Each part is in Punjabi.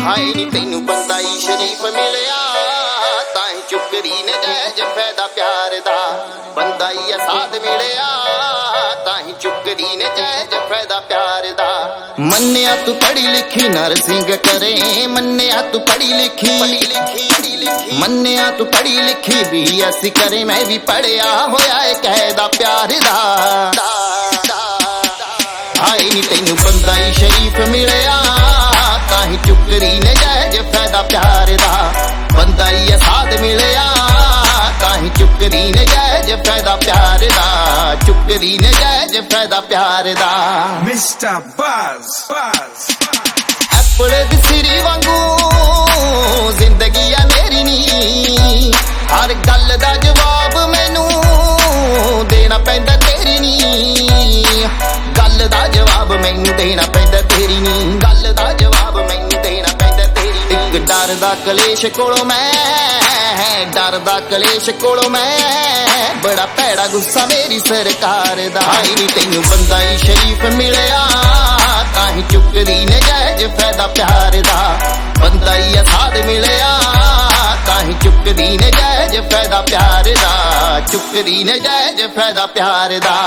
ਹਾਏ ਨੀ ਤੈਨੂੰ ਬੰਦਾ ਹੀ ਸ਼ਰੀਫ ਮਿਲਿਆ ਤਾਂ ਹੀ ਚੁੱਕਰੀ ਨੇ ਜਾਇਜ਼ ਫਾਇਦਾ ਪਿਆਰ ਦਾ। ਬੰਦਾ ਹੀ ਸਾਧ ਮਿਲਿਆ ਤਾਂ ਹੀ ਚੁੱਕਰੀ ਨੇ ਜਾਇਜ਼ ਫਾਇਦਾ ਪਿਆਰ ਦਾ। ਮੰਨਿਆ ਤੂੰ ਪੜ੍ਹੀ ਲਿਖੀ ਨਰਸਿੰਗ ਕਰੇ, ਮੰਨਿਆ ਤੂੰ ਪੜ੍ਹੀ ਲਿਖੀ ਮੰਨਿਆ ਤੂੰ ਪੜ੍ਹੀ ਲਿਖੀ BSc ਕਰੇ। ਮੈਂ ਵੀ ਪੜ੍ਹਿਆ ਹੋਇਆ ਏ ਕਾਇਦਾ ਪਿਆਰ ਦਾ। ਹਾਏ ਨੀ ਤੈਨੂੰ ਬੰਦਾ ਹੀ ਸ਼ਰੀਫ ਮਿਲਿਆ ਤਾਂ ਹੀ ਚੁੱਕਰੀ ਨੇ ਜਾਇਜ਼ ਫਾਇਦਾ ਪਿਆਰ ਦਾ। ਬੰਦਾ ਹੀ ਸਾਧ ਮਿਲਿਆ ਤਾਂ ਹੀ ਚੁੱਕਰੀ ਨੇ ਜਾਇਜ਼ ਫਾਇਦਾ ਪਿਆਰ ਦਾ। ਚੁੱਕਰੀ ਨੇ ਜਾਇਜ਼ ਫਾਇਦਾ ਪਿਆਰ ਦਾ। Mr. Buzz ਐਪਲ ਦੀ ਸਿਰੀ ਵਾਂਗੂ ਜ਼ਿੰਦਗੀ ਆ ਮੇਰੀ ਨੀ, ਹਰ ਗੱਲ ਦਾ ਜਵਾਬ ਮੈਨੂੰ ਦੇਣਾ ਪੈਂਦਾ ਤੇਰੀ ਨੀ। ਗੱਲ ਦਾ ਜਵਾਬ ਮੈਨੂੰ ਦੇਣਾ ਪੈਂਦਾ ਤੇਰੀ ਨੀ। ਗੱਲ ਦਾ ਜਵਾਬ ਮੈਨੂੰ ਦੇਣਾ ਪੈਂਦਾ ਤੇਰੀ ਨੀ। ਇੱਕ ਡਰਦਾ ਕਲੇਸ਼ ਕੋਲੋਂ ਮੈਂ, ਡਰਦਾ ਕਲੇਸ਼ ਕੋਲੋਂ ਮੈਂ, ਬੜਾ ਭੈੜਾ ਗੁੱਸਾ ਮੇਰੀ ਸਰਕਾਰ ਦਾ। ਹਾਏ ਨੀ ਤੈਨੂੰ ਬੰਦਾ ਹੀ ਸ਼ਰੀਫ ਮਿਲਿਆ ਤਾਂ ਹੀ ਚੁੱਕਦੀ ਨੇ ਜਾਇਜ਼ ਫਾਇਦਾ ਪਿਆਰ ਦਾ। ਬੰਦਾ ਹੀ ਸਾਧ ਮਿਲਿਆ ਤਾਂ ਹੀ ਚੁੱਕਦੀ ਨੇ ਜਾਇਜ਼ ਫਾਇਦਾ ਪਿਆਰ ਦਾ। ਚੁੱਕਦੀ ਨੇ ਜਾਇਜ਼ ਫਾਇਦਾ ਪਿਆਰ ਦਾ।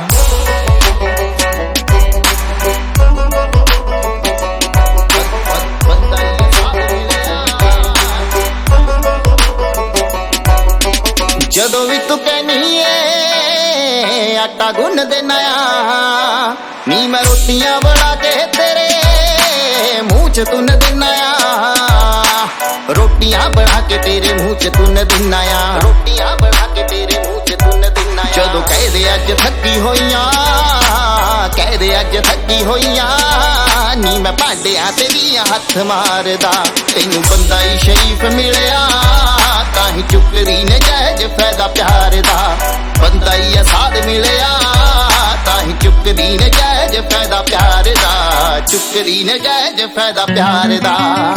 ਜਦੋਂ ਵੀ ਤੂੰ ਕਹਿਨੀ ਏ ਆਟਾ ਗੁੰਨ ਦੇਣਾ ਆ, ਨੀ ਮੈਂ ਰੋਟੀਆਂ ਬਣਾ ਕੇ ਤੇਰੇ ਮੂੰਹ ਚ ਤੁੰਨ ਦੇਣਾ ਆ। ਰੋਟੀਆਂ ਬਣਾ ਕੇ ਤੇਰੇ ਮੂੰਹ ਚ ਤੁੰਨ ਦੇਣਾ ਆ। ਰੋਟੀਆਂ ਬਣਾ ਕੇ ਤੇਰੇ ਮੂੰਹ ਚ ਤੁੰਨ ਦੇਣਾ ਆ। ਜਦੋਂ ਕਹਦੇ ਅੱਜ ਥੱਕੀ ਹੋਈਆਂ, ਕਹਦੇ ਅੱਜ ਥੱਕੀ ਹੋਈਆਂ, ਨੀ ਮੈਂ ਭਾਂਡਿਆਂ ਤੇ ਵੀ ਹੱਥ ਮਾਰਦਾ। ਤੈਨੂੰ ਬੰਦਾ ਹੀ ਸ਼ਰੀਫ ਮਿਲਿਆ ਤਾਂ ਹੀ ਚੁੱਕਦੀ ਨੇ ਜਾਇਜ਼ ਫਾਇਦਾ ਪਿਆਰ ਦਾ। ਬੰਦਾ ਹੀ ਸਾਧ ਮਿਲਿਆ ਤਾਂ ਹੀ ਚੁੱਕਦੀ ਨੇ ਜਾਇਜ਼ ਫਾਇਦਾ ਪਿਆਰ ਦਾ। ਚੁੱਕਦੀ ਨੇ ਜਾਇਜ਼ ਫਾਇਦਾ ਪਿਆਰ ਦਾ।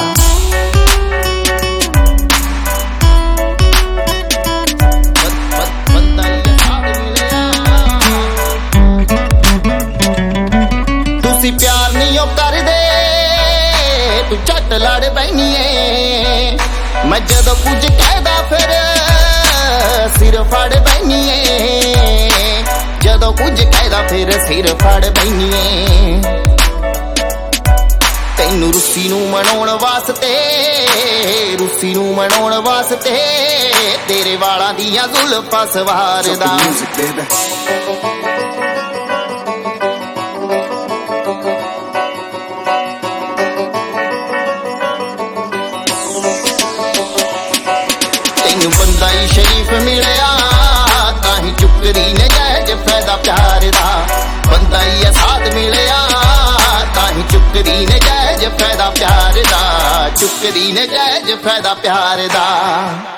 ਤੁਸੀਂ ਪਿਆਰ ਨਹੀਂ ਉਹ ਕਰਦੇ, ਤੂੰ ਝੱਟ ਲੜ ਪੈਣੀ ਏ। ਮੈਂ ਜਦੋਂ ਕੁਝ ਕਹਿਦਾ ਫਿਰ ਸਿਰ ਫੜ ਬੈਣੀ ਏ। ਜਦੋਂ ਕੁਝ ਕਹਿਦਾ ਫਿਰ ਸਿਰ ਫੜ ਬੈਣੀ ਏ। ਤੈਨੂੰ ਰੁੱਸੀ ਨੂੰ ਮਨਾਉਣ ਵਾਸਤੇ, ਰੁੱਸੀ ਨੂੰ ਮਨਾਉਣ ਵਾਸਤੇ ਤੇਰੇ ਵਾਲਾਂ ਦੀਆਂ ਜ਼ੁਲਫਾਂ ਸਵਾਰਦਾ। ਤੈਨੂੰ ਬੰਦਾ ਹੀ ਸ਼ਰੀਫ ਮਿਲਿਆ ਤਾਂ ਹੀ ਚੁੱਕਦੀ ਨੇ ਜਾਇਜ਼ ਫਾਇਦਾ ਪਿਆਰ ਦਾ। ਬੰਦਾ ਹੀ ਸਾਧ ਮਿਲਿਆ ਤਾਂ ਹੀ ਚੁੱਕਦੀ ਨੇ ਜਾਇਜ਼ ਫਾਇਦਾ ਪਿਆਰ ਦਾ। ਚੁੱਕਦੀ ਨੇ ਜਾਇਜ਼ ਫਾਇਦਾ ਪਿਆਰ ਦਾ।